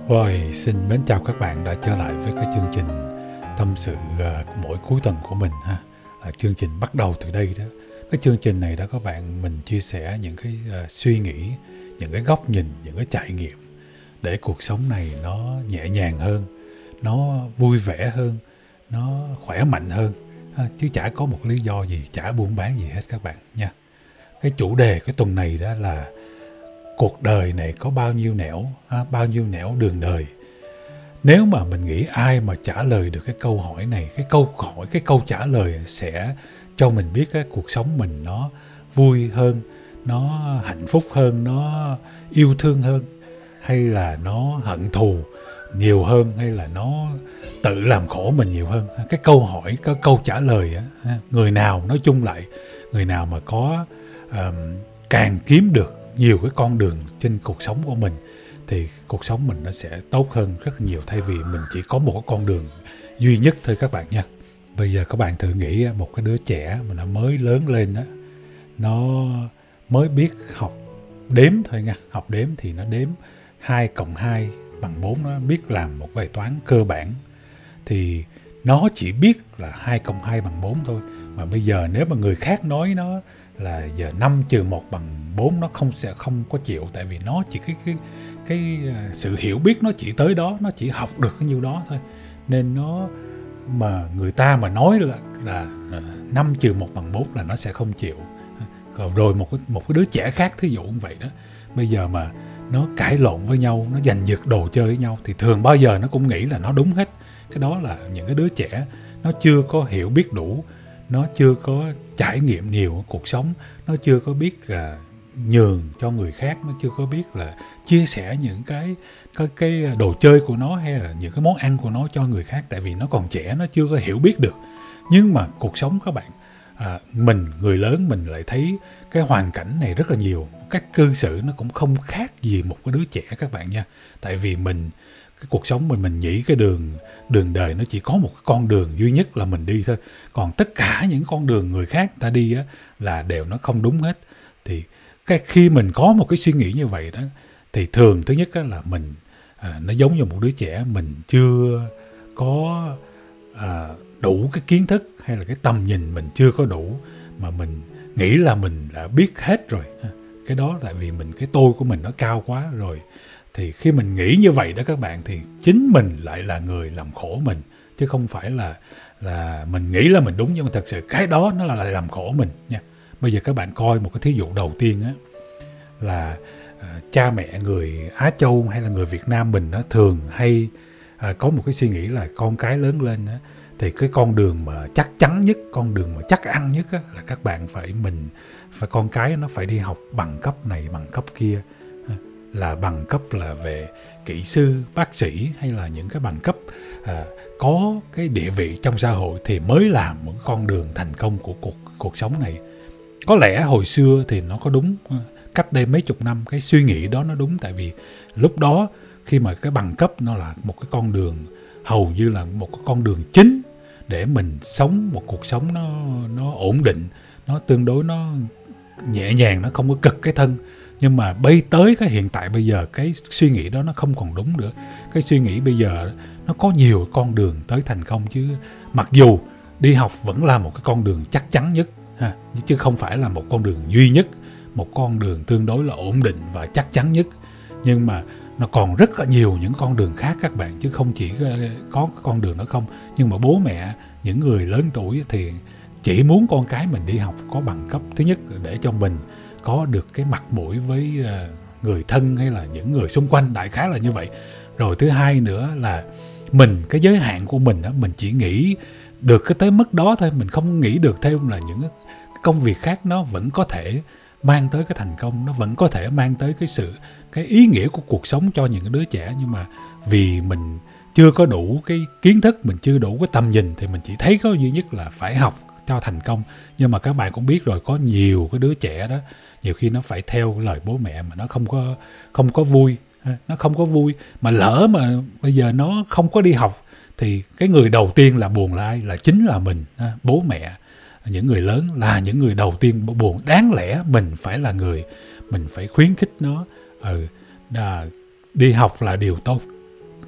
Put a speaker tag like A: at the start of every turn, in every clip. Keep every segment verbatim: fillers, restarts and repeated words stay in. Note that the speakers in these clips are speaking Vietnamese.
A: Rồi, xin mến chào các bạn đã trở lại với cái chương trình tâm sự uh, mỗi cuối tuần của mình ha. Là chương trình bắt đầu từ đây đó. Cái chương trình này đó các bạn, mình chia sẻ những cái uh, suy nghĩ, những cái góc nhìn, những cái trải nghiệm để cuộc sống này nó nhẹ nhàng hơn, nó vui vẻ hơn, nó khỏe mạnh hơn ha. Chứ chả có một lý do gì, chả buôn bán gì hết các bạn nha. Cái chủ đề cái tuần này đó là cuộc đời này có bao nhiêu nẻo, ha, bao nhiêu nẻo đường đời. Nếu mà mình nghĩ ai mà trả lời được cái câu hỏi này, cái câu hỏi, cái câu trả lời sẽ cho mình biết cái cuộc sống mình nó vui hơn, nó hạnh phúc hơn, nó yêu thương hơn, hay là nó hận thù nhiều hơn, hay là nó tự làm khổ mình nhiều hơn. Cái câu hỏi, cái câu trả lời, người nào nói chung lại, người nào mà có um, càng kiếm được nhiều cái con đường trên cuộc sống của mình thì cuộc sống mình nó sẽ tốt hơn rất nhiều, thay vì mình chỉ có một cái con đường duy nhất thôi các bạn nha. Bây giờ các bạn thử nghĩ một cái đứa trẻ mà nó mới lớn lên đó, nó mới biết học đếm thôi nha. Học đếm thì nó đếm hai cộng hai bằng bốn, nó biết làm một bài toán cơ bản thì nó chỉ biết là hai cộng hai bằng bốn thôi. Mà bây giờ nếu mà người khác nói nó là giờ năm trừ một bằng bốn, nó không sẽ không có chịu, tại vì nó chỉ cái cái cái sự hiểu biết nó chỉ tới đó, nó chỉ học được cái nhiêu đó thôi. Nên nó mà người ta mà nói là là năm trừ một bằng bốn là nó sẽ không chịu. Rồi một cái một cái đứa trẻ khác thí dụ như vậy đó, bây giờ mà nó cãi lộn với nhau, nó giành giật đồ chơi với nhau thì thường bao giờ nó cũng nghĩ là nó đúng hết. Cái đó là những cái đứa trẻ nó chưa có hiểu biết đủ, nó chưa có trải nghiệm nhiều cuộc sống, nó chưa có biết là nhường cho người khác, nó chưa có biết là chia sẻ những cái, cái cái đồ chơi của nó hay là những cái món ăn của nó cho người khác, tại vì nó còn trẻ, nó chưa có hiểu biết được. Nhưng mà cuộc sống các bạn, à, mình người lớn mình lại thấy cái hoàn cảnh này rất là nhiều, cách cư xử nó cũng không khác gì một cái đứa trẻ các bạn nha. Tại vì mình cái cuộc sống mình mình nghĩ cái đường đường đời nó chỉ có một con đường duy nhất là mình đi thôi, còn tất cả những con đường người khác ta đi á là đều nó không đúng hết. Thì cái khi mình có một cái suy nghĩ như vậy đó thì thường thứ nhất á là mình à, nó giống như một đứa trẻ mình chưa có à, đủ cái kiến thức hay là cái tầm nhìn mình chưa có đủ, mà mình nghĩ là mình đã biết hết rồi. Cái đó tại vì mình cái tôi của mình nó cao quá rồi. Thì khi mình nghĩ như vậy đó các bạn, thì chính mình lại là người làm khổ mình, chứ không phải là là mình nghĩ là mình đúng, nhưng mà thật sự cái đó nó là lại làm khổ mình nha. Bây giờ các bạn coi một cái thí dụ đầu tiên á, là à, cha mẹ người Á Châu hay là người Việt Nam mình nó thường hay à, có một cái suy nghĩ là con cái lớn lên á, thì cái con đường mà chắc chắn nhất, con đường mà chắc ăn nhất á, là các bạn phải mình phải con cái nó phải đi học bằng cấp này bằng cấp kia, là bằng cấp là về kỹ sư, bác sĩ hay là những cái bằng cấp à, có cái địa vị trong xã hội thì mới là một con đường thành công của cuộc cuộc sống này. Có lẽ hồi xưa thì nó có đúng, cách đây mấy chục năm cái suy nghĩ đó nó đúng, tại vì lúc đó khi mà cái bằng cấp nó là một cái con đường hầu như là một cái con đường chính để mình sống một cuộc sống nó nó ổn định, nó tương đối nó nhẹ nhàng, nó không có cực cái thân. Nhưng mà bây tới cái hiện tại bây giờ cái suy nghĩ đó nó không còn đúng nữa. Cái suy nghĩ bây giờ nó có nhiều con đường tới thành công, chứ mặc dù đi học vẫn là một cái con đường chắc chắn nhất ha, chứ không phải là một con đường duy nhất, một con đường tương đối là ổn định và chắc chắn nhất. Nhưng mà nó còn rất là nhiều những con đường khác các bạn, chứ không chỉ có cái con đường đó không. Nhưng mà bố mẹ, những người lớn tuổi thì chỉ muốn con cái mình đi học có bằng cấp, thứ nhất để cho mình có được cái mặt mũi với người thân hay là những người xung quanh, đại khái là như vậy. Rồi thứ hai nữa là mình, cái giới hạn của mình đó, mình chỉ nghĩ được cái tới mức đó thôi, mình không nghĩ được thêm là những công việc khác nó vẫn có thể mang tới cái thành công, nó vẫn có thể mang tới cái sự, cái ý nghĩa của cuộc sống cho những đứa trẻ. Nhưng mà vì mình chưa có đủ cái kiến thức, mình chưa đủ cái tầm nhìn thì mình chỉ thấy có duy nhất là phải học cho thành công. Nhưng mà các bạn cũng biết rồi, có nhiều cái đứa trẻ đó nhiều khi nó phải theo lời bố mẹ mà nó không có không có vui, nó không có vui mà lỡ mà bây giờ nó không có đi học thì cái người đầu tiên là buồn là ai? Là chính là mình, bố mẹ, những người lớn là những người đầu tiên buồn. Đáng lẽ mình phải là người, mình phải khuyến khích nó, ừ, à, đi học là điều tốt,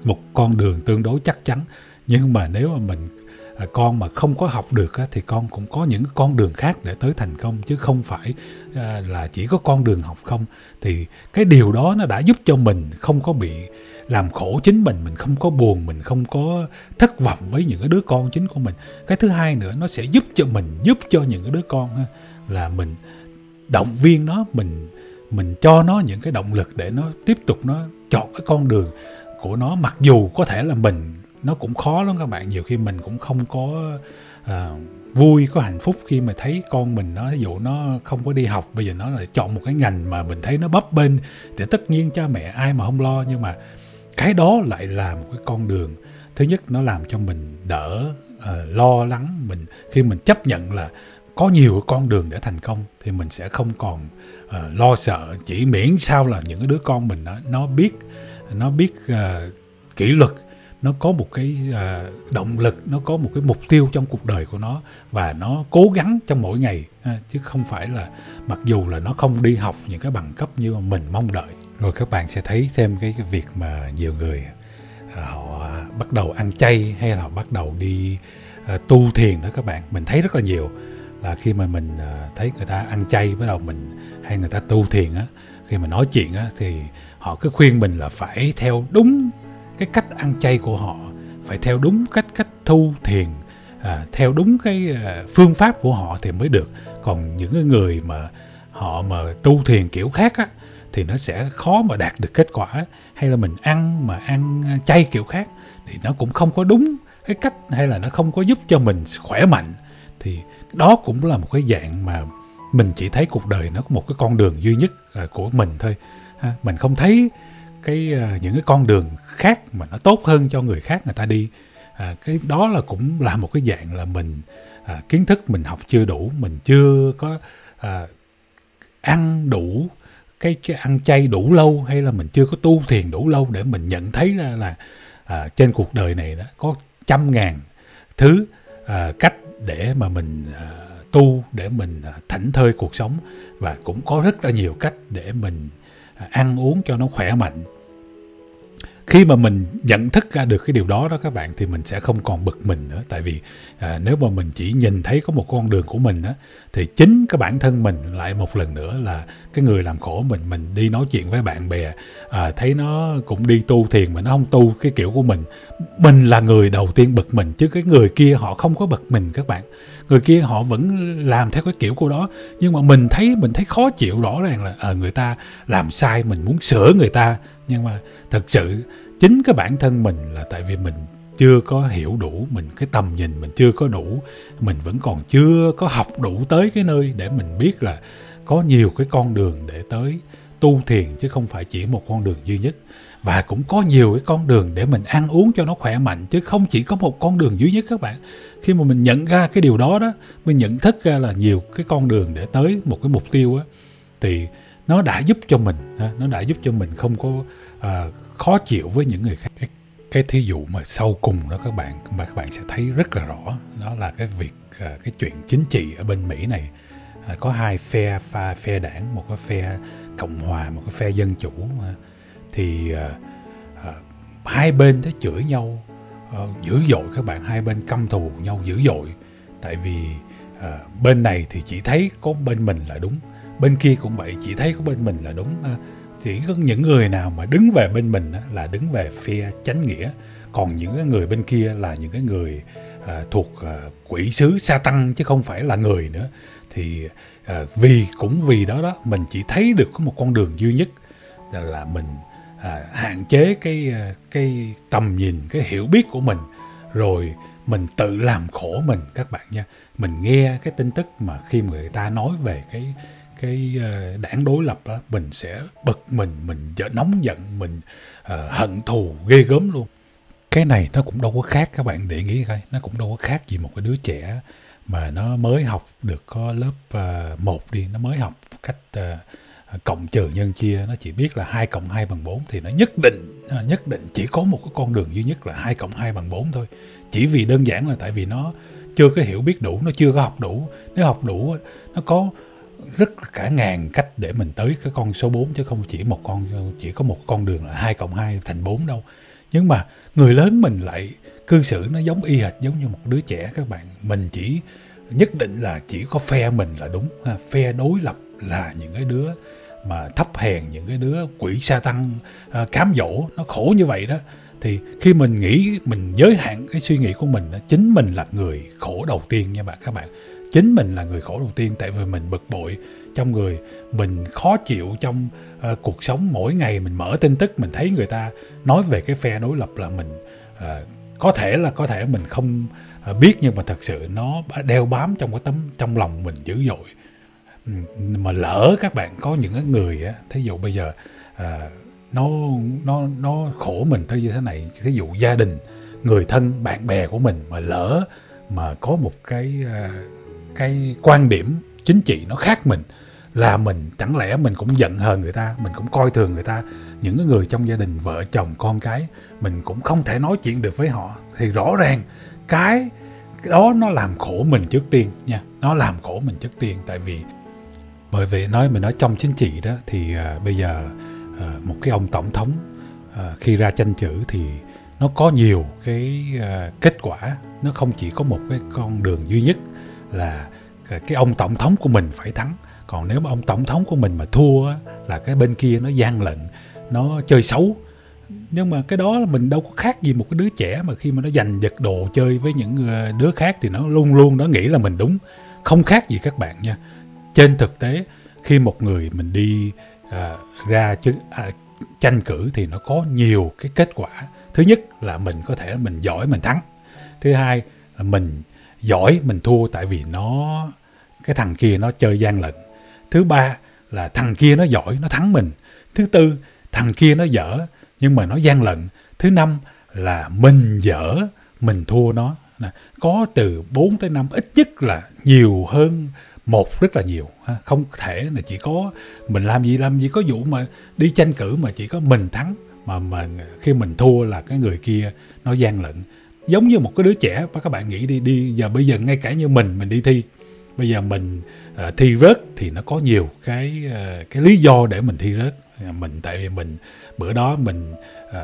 A: một con đường tương đối chắc chắn. Nhưng mà nếu mà mình à, con mà không có học được á, thì con cũng có những con đường khác để tới thành công, chứ không phải à, là chỉ có con đường học không. Thì cái điều đó nó đã giúp cho mình không có bị làm khổ chính mình, mình không có buồn, mình không có thất vọng với những cái đứa con chính của mình. Cái thứ hai nữa, nó sẽ giúp cho mình, giúp cho những cái đứa con ha, là mình động viên nó, mình mình cho nó những cái động lực để nó tiếp tục nó chọn cái con đường của nó. Mặc dù có thể là mình, nó cũng khó lắm các bạn, nhiều khi mình cũng không có à, vui, có hạnh phúc khi mà thấy con mình nó, ví dụ nó không có đi học, bây giờ nó lại chọn một cái ngành mà mình thấy nó bấp bênh, thì tất nhiên cha mẹ ai mà không lo. Nhưng mà cái đó lại là một cái con đường, thứ nhất nó làm cho mình đỡ uh, lo lắng. Mình khi mình chấp nhận là có nhiều con đường để thành công thì mình sẽ không còn uh, lo sợ, chỉ miễn sao là những cái đứa con mình nó, nó biết nó biết uh, kỷ luật, nó có một cái uh, động lực, nó có một cái mục tiêu trong cuộc đời của nó, và nó cố gắng trong mỗi ngày ha, chứ không phải là mặc dù là nó không đi học những cái bằng cấp như mà mình mong đợi. Rồi các bạn sẽ thấy thêm cái, cái việc mà nhiều người uh, họ bắt đầu ăn chay, hay là họ bắt đầu đi uh, tu thiền đó các bạn. Mình thấy rất là nhiều là khi mà mình uh, thấy người ta ăn chay, bắt đầu mình hay người ta tu thiền á, khi mà nói chuyện á, thì họ cứ khuyên mình là phải theo đúng cái cách ăn chay của họ, phải theo đúng cách cách tu thiền, à, theo đúng cái à, phương pháp của họ thì mới được. Còn những cái người mà họ mà tu thiền kiểu khác á, thì nó sẽ khó mà đạt được kết quả. Hay là mình ăn mà ăn chay kiểu khác thì nó cũng không có đúng cái cách, hay là nó không có giúp cho mình khỏe mạnh. Thì đó cũng là một cái dạng mà mình chỉ thấy cuộc đời nó có một cái con đường duy nhất à, của mình thôi ha. Mình không thấy cái uh, những cái con đường khác mà nó tốt hơn cho người khác người ta đi. À, cái đó là cũng là một cái dạng là mình à, kiến thức mình học chưa đủ, mình chưa có à, ăn đủ cái, cái ăn chay đủ lâu, hay là mình chưa có tu thiền đủ lâu để mình nhận thấy ra là à, trên cuộc đời này đó có trăm ngàn thứ à, cách để mà mình à, tu, để mình à, thảnh thơi cuộc sống, và cũng có rất là nhiều cách để mình à, ăn uống cho nó khỏe mạnh. Khi mà mình nhận thức ra được cái điều đó đó các bạn, thì mình sẽ không còn bực mình nữa. Tại vì à, nếu mà mình chỉ nhìn thấy có một con đường của mình á, thì chính cái bản thân mình lại một lần nữa là cái người làm khổ mình. Mình đi nói chuyện với bạn bè, à, thấy nó cũng đi tu thiền mà nó không tu cái kiểu của mình, mình là người đầu tiên bực mình, chứ cái người kia họ không có bực mình các bạn. Người kia họ vẫn làm theo cái kiểu của đó, nhưng mà mình thấy mình thấy khó chịu. Rõ ràng là à, người ta làm sai, mình muốn sửa người ta, nhưng mà thật sự chính cái bản thân mình là tại vì mình chưa có hiểu đủ, mình cái tầm nhìn mình chưa có đủ, mình vẫn còn chưa có học đủ tới cái nơi để mình biết là có nhiều cái con đường để tới tu thiền, chứ không phải chỉ một con đường duy nhất. Và cũng có nhiều cái con đường để mình ăn uống cho nó khỏe mạnh, chứ không chỉ có một con đường duy nhất các bạn. Khi mà mình nhận ra cái điều đó đó, mình nhận thức ra là nhiều cái con đường để tới một cái mục tiêu á, thì nó đã giúp cho mình, nó đã giúp cho mình không có à, khó chịu với những người khác. Cái, cái thí dụ mà sau cùng đó các bạn, mà các bạn sẽ thấy rất là rõ, đó là cái việc à, cái chuyện chính trị ở bên Mỹ này. À, có hai phe, pha, phe đảng, một cái phe Cộng hòa, một cái phe Dân chủ. À, thì à, à, hai bên thế chửi nhau à, dữ dội các bạn, hai bên căm thù nhau dữ dội. Tại vì à, bên này thì chỉ thấy có bên mình là đúng, bên kia cũng vậy, chỉ thấy có bên mình là đúng. À, chỉ có những người nào mà đứng về bên mình á, là đứng về phe chánh nghĩa, còn những cái người bên kia là những cái người à, thuộc à, quỷ sứ Sa-tăng chứ không phải là người nữa. Thì à, vì cũng vì đó đó mình chỉ thấy được có một con đường duy nhất, là, là mình à, hạn chế cái cái tầm nhìn, cái hiểu biết của mình, rồi mình tự làm khổ mình các bạn nha. Mình nghe cái tin tức mà khi mà người ta nói về cái cái đảng đối lập đó, mình sẽ bực mình, mình nóng giận, mình uh, hận thù ghê gớm luôn. Cái này nó cũng đâu có khác, các bạn để nghĩ coi, nó cũng đâu có khác gì một cái đứa trẻ mà nó mới học được có lớp uh, một đi, nó mới học cách uh, cộng trừ nhân chia, nó chỉ biết là hai cộng hai bằng bốn, thì nó nhất định uh, nhất định chỉ có một cái con đường duy nhất là hai cộng hai bằng bốn thôi. Chỉ vì đơn giản là tại vì nó chưa có hiểu biết đủ, nó chưa có học đủ. Nếu học đủ, nó có rất cả ngàn cách để mình tới cái con số bốn, chứ không chỉ một con, chỉ có một con đường là hai cộng hai thành bốn đâu. Nhưng mà người lớn mình lại cư xử nó giống y hệt giống như một đứa trẻ các bạn. Mình chỉ nhất định là chỉ có phe mình là đúng, ha. Phe đối lập là những cái đứa mà thấp hèn, những cái đứa quỷ sa tăng à, cám dỗ, nó khổ như vậy đó. Thì khi mình nghĩ, mình giới hạn cái suy nghĩ của mình, chính mình là người khổ đầu tiên nha bạn các bạn. Chính mình là người khổ đầu tiên, tại vì mình bực bội trong người, mình khó chịu trong uh, cuộc sống. Mỗi ngày mình mở tin tức, mình thấy người ta nói về cái phe đối lập là mình uh, có thể là có thể mình không uh, biết, nhưng mà thật sự nó đeo bám trong cái tấm trong lòng mình dữ dội. Mà lỡ các bạn có những cái người á, thí dụ bây giờ uh, nó nó nó khổ mình tới như thế này, thí dụ gia đình, người thân, bạn bè của mình mà lỡ mà có một cái uh, cái quan điểm chính trị nó khác mình, là mình chẳng lẽ mình cũng giận hờn người ta, mình cũng coi thường người ta. Những người trong gia đình, vợ chồng con cái, mình cũng không thể nói chuyện được với họ, thì rõ ràng cái, cái đó nó làm khổ mình trước tiên nha, nó làm khổ mình trước tiên. Tại vì bởi vì nói mình nói trong chính trị đó thì uh, bây giờ uh, một cái ông tổng thống uh, khi ra tranh cử thì nó có nhiều cái uh, kết quả, nó không chỉ có một cái con đường duy nhất là cái ông tổng thống của mình phải thắng. Còn nếu mà ông tổng thống của mình mà thua á, là cái bên kia nó gian lận, nó chơi xấu. Nhưng mà cái đó mình đâu có khác gì một cái đứa trẻ mà khi mà nó giành giật đồ chơi với những đứa khác thì nó luôn luôn nó nghĩ là mình đúng. Không khác gì các bạn nha. Trên thực tế, khi một người mình đi à, ra chứ, à, tranh cử thì nó có nhiều cái kết quả. Thứ nhất là mình có thể mình giỏi mình thắng. Thứ hai là mình giỏi mình thua tại vì nó cái thằng kia nó chơi gian lận. Thứ ba là thằng kia nó giỏi nó thắng mình. Thứ tư, thằng kia nó dở nhưng mà nó gian lận. Thứ năm là mình dở mình thua nó. Có từ bốn tới năm, ít nhất là nhiều hơn một rất là nhiều. Không thể là chỉ có mình làm gì làm gì có vụ mà đi tranh cử mà chỉ có mình thắng, mà mà khi mình thua là cái người kia nó gian lận. Giống như một cái đứa trẻ, các bạn nghĩ đi, đi giờ bây giờ ngay cả như mình, mình đi thi, bây giờ mình uh, thi rớt thì nó có nhiều cái uh, cái lý do để mình thi rớt. Mình tại vì mình bữa đó mình uh,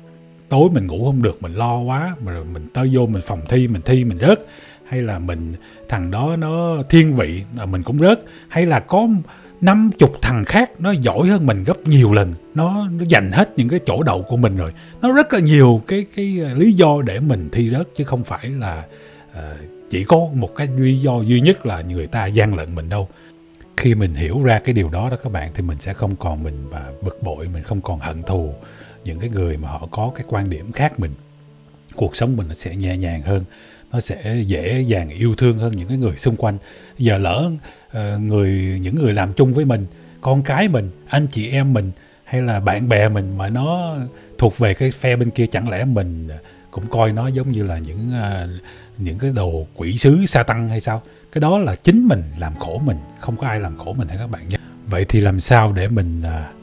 A: tối mình ngủ không được, mình lo quá, mà rồi mình tới vô mình phòng thi, mình thi mình rớt, hay là mình thằng đó nó thiên vị mình cũng rớt, hay là có năm chục thằng khác nó giỏi hơn mình gấp nhiều lần, nó, nó giành hết những cái chỗ đậu của mình rồi. Nó rất là nhiều cái cái lý do để mình thi rớt, chứ không phải là uh, chỉ có một cái lý do duy nhất là người ta gian lận mình đâu. Khi mình hiểu ra cái điều đó đó các bạn, thì mình sẽ không còn mình mà bực bội, mình không còn hận thù những cái người mà họ có cái quan điểm khác mình. Cuộc sống mình nó sẽ nhẹ nhàng hơn, nó sẽ dễ dàng yêu thương hơn những cái người xung quanh. Giờ lỡ uh, người những người làm chung với mình, con cái mình, anh chị em mình hay là bạn bè mình mà nó thuộc về cái phe bên kia, chẳng lẽ mình cũng coi nó giống như là những uh, những cái đồ quỷ sứ sa tăng hay sao? Cái đó là chính mình làm khổ mình, không có ai làm khổ mình hết các bạn nhé. Vậy thì làm sao để mình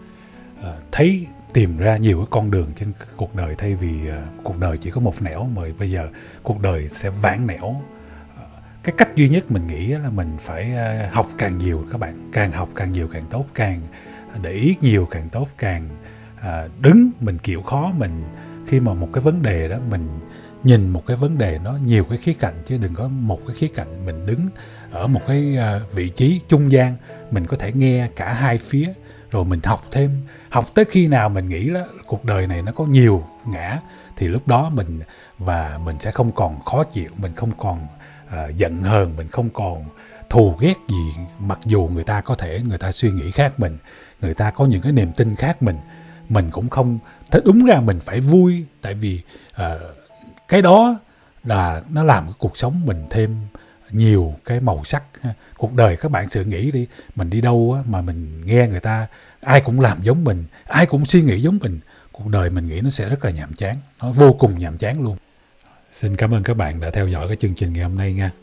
A: uh, uh, thấy tìm ra nhiều cái con đường trên cuộc đời, thay vì uh, cuộc đời chỉ có một nẻo, mà bây giờ cuộc đời sẽ vạn nẻo. Uh, cái cách duy nhất mình nghĩ là mình phải uh, học càng nhiều các bạn, càng học càng nhiều càng tốt, càng để ý nhiều càng tốt, càng uh, đứng mình chịu khó. Mình khi mà một cái vấn đề đó mình nhìn một cái vấn đề nó nhiều cái khía cạnh, chứ đừng có một cái khía cạnh. Mình đứng ở một cái uh, vị trí trung gian, mình có thể nghe cả hai phía, rồi mình học thêm, học tới khi nào mình nghĩ đó cuộc đời này nó có nhiều ngã, thì lúc đó mình và mình sẽ không còn khó chịu, mình không còn uh, giận hờn, mình không còn thù ghét gì. Mặc dù người ta có thể người ta suy nghĩ khác mình, người ta có những cái niềm tin khác mình, mình cũng không thế. Đúng ra mình phải vui, tại vì uh, cái đó là nó làm cái cuộc sống mình thêm nhiều cái màu sắc. Cuộc đời các bạn sự nghĩ đi, mình đi đâu á, mà mình nghe người ta ai cũng làm giống mình, ai cũng suy nghĩ giống mình, cuộc đời mình nghĩ nó sẽ rất là nhàm chán, nó vô cùng nhàm chán luôn. Xin cảm ơn các bạn đã theo dõi cái chương trình ngày hôm nay nha.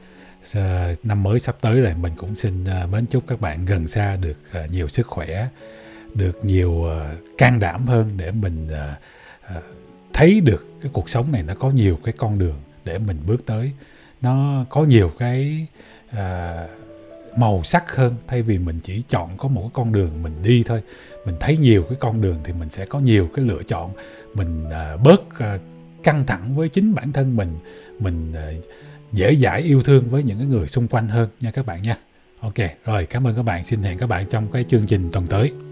A: Năm mới sắp tới rồi, mình cũng xin mến chúc các bạn gần xa được nhiều sức khỏe, được nhiều can đảm hơn để mình thấy được cái cuộc sống này nó có nhiều cái con đường để mình bước tới. Nó có nhiều cái à, màu sắc hơn, thay vì mình chỉ chọn có một cái con đường mình đi thôi. Mình thấy nhiều cái con đường thì mình sẽ có nhiều cái lựa chọn, mình uh, bớt uh, căng thẳng với chính bản thân mình, mình uh, dễ dãi yêu thương với những cái người xung quanh hơn nha các bạn nha. Ok, rồi cảm ơn các bạn, xin hẹn các bạn trong cái chương trình tuần tới.